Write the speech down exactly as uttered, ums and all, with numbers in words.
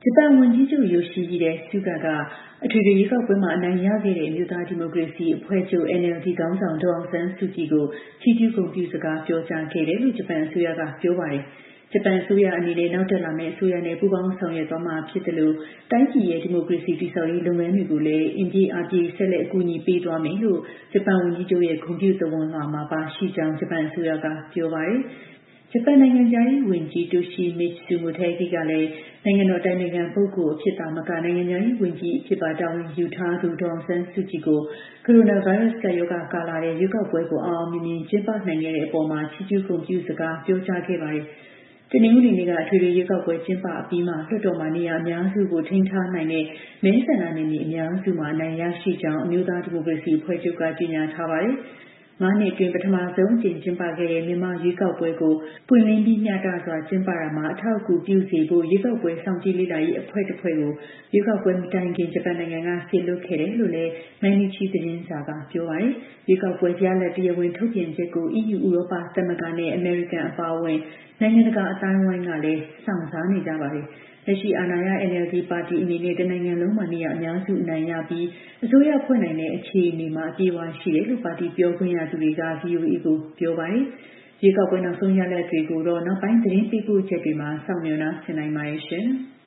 ပန်ဝန်ကြီးချုပ် Yoshihide Suga ကအထွေထွေရွေးကောက်ပွဲမှာအနိုင်ရခဲ့တဲ့အမျိုးသားဒီမိုကရေစီအဖွဲ့ချုပ် N L D ခေါင်းဆောင်ဒေါ်အောင်ဆန်းစုကြည်ကိုချီးကျူးဂုဏ်ပြုစကားပြောကြားခဲ့တယ်လို့ဂျပန်အစိုးရကပြောပါတယ်။ဂျပန်အစိုးရအနေနဲ့နောက်တက်လာမယ့်အစိုးရနဲ့ပူးပေါင်းဆောင်ရွက်သွားမှာဖြစ်တယ်လို့တိုင်းပြည်ရဲ့ဒီမိုကရေစီတည်ဆောက်ရေးလုပ်ငန်းတွေကိုလည်းအင်ပြည့်အပြည့်ဆက်လက်အကူအညီပေးသွားမယ်လို့ဂျပန်ဝန်ကြီးချုပ်ရဲ့ဂုဏ်ပြုသဝဏ်လွှာမှာပါရှိကြောင်းဂျပန်အစိုးရကပြောပါတယ်။ဂျပန်နိုင်ငံသားရေးဝန်ကြီး Toshimitsu Motegi ကလည်းနိုင်ငံတော်တိုင်ပင်ခံပုဂ္ဂိုလ်အဖြစ်သာမကနိုင်ငံသားရေးဝန်ကြီးအဖြစ်ပါတာဝန်ယူထားသူဒေါ်အောင်ဆန်းစုကြည်ကိုကိုရိုနာဗိုင်းရပ်စ်ကပ်ရောဂါကာလတဲ့ရွေးကောက်ပွဲကိုအောင်အောင်မြင်မြင်ကျင်းပနိုင်ခဲ့တဲ့အပေါ်မှာချီးကျူးဂုဏ်ပြုစကားပြောကြားခဲ့ပါတယ်။တနင်္ဂနွေနေ့ကအထွေထွေရွေးကောက်ပွဲကျင်းပအပြီးမှာလွှတ်တော်မှာနေရာအများစုကိုထိန်းထားနိုင်တဲ့မဲဆန္ဒနယ်မြေအများစုမှာအနိုင်ရရှိကြောင်းအမျိုးသားဒီမိုကရေစီအဖွဲ့ချုပ်ကကြေညာထားပါတယ်။ငါးနှစ်အတွင်းပထမဆုံးအကြိမ်ကျင်းပခဲ့တဲ့မြန်မာရွေးကောက်ပွဲကိုပွင့်လင်းပြီးမျှတစွာကျင်းပတာမှာအထောက်အကူပြုစေဖို့ရွေးကောက်ပွဲစောင့်ကြည့်လေ့လာရေးအဖွဲ့တစ်ဖွဲ့ကိုရွေးကောက်ပွဲမတိုင်ခင်ဂျပန်နိုင်ငံကဆေလွတ်ခဲ့တယ်လို့လည်းနိုင်နီချီသတင်းစာကပြောပါတယ်။ရွေးကောက်ပွဲရလဒ်တရားဝင်ထုတ်ပြန်ချက်ကို E U ဥရောပသမဂ္ဂနဲ့အမေရိကန်အပါအဝင်နိုင်ငံတကာအတိုင်းအဝိုင်းကလည်းစောင့်စားနေကြပါတယ်။လက်ရှိအာဏာရ N L D ပါတီအနေနဲ့တနိုင်ငံလုံးမှာနေရာအများစုအနိုင်ရပြီးအစိုးရဖွဲ့နိုင်တဲ့အခြေအနေမှာအပြေအဝရှိတယ်လို့ပါတီပြောခွင့်ရသူတွေက V O A ကိုပြောပါတယ်။ရွေးကောက်ပွဲနောက်ဆုံးရလဒ်တွေကိုတော့နောက်ပိုင်းသတင်းပေးပို့ချက်တွေမှာစောင့်မျှော်နှားဆင်နိုင်ပါတယ်ရှင်။